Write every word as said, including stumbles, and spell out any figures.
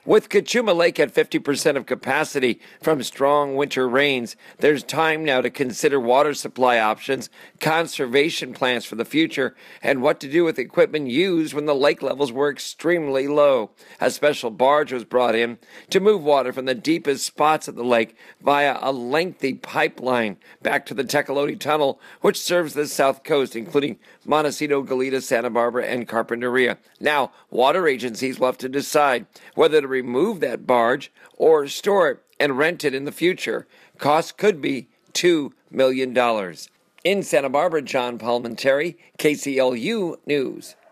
With Cachuma Lake at fifty percent of capacity from strong winter rains, there's time now to consider water supply options, conservation plans for the future, and what to do with equipment used when the lake levels were extremely low. A special barge was brought in to move water from the deepest spots of the lake via a lengthy pipeline back to the Tecolote Tunnel, which serves the south coast, including Montecito, Goleta, Santa Barbara, and Carpinteria. Now, water agencies will have to decide whether to remove that barge or store it and rent it in the future. Costs could be two million dollars. In Santa Barbara, John Palmentary, K C L U News.